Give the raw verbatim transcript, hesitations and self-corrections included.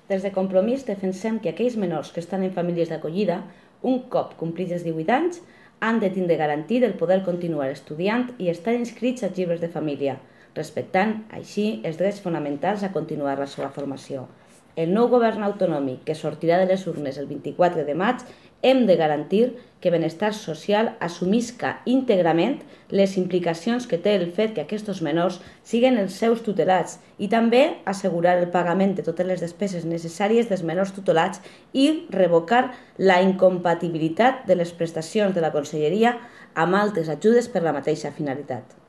Des de Compromís defensem que aquells menors que estan en famílies d'acollida, un cop complits els divuit anys, han de tindre garantit el poder continuar estudiant i estar inscrits als llibres de família, respectant, així, els drets fonamentals a continuar la seva formació. El nou govern autonòmic que sortirà de les urnes el vint-i-quatre de maig hem de garantir que Benestar Social assumisca íntegrament les implicacions que té el fet que aquests menors siguin els seus tutelats i també assegurar el pagament de totes les despeses necessàries dels menors tutelats i revocar la incompatibilitat de les prestacions de la Conselleria amb altres ajudes per la mateixa finalitat.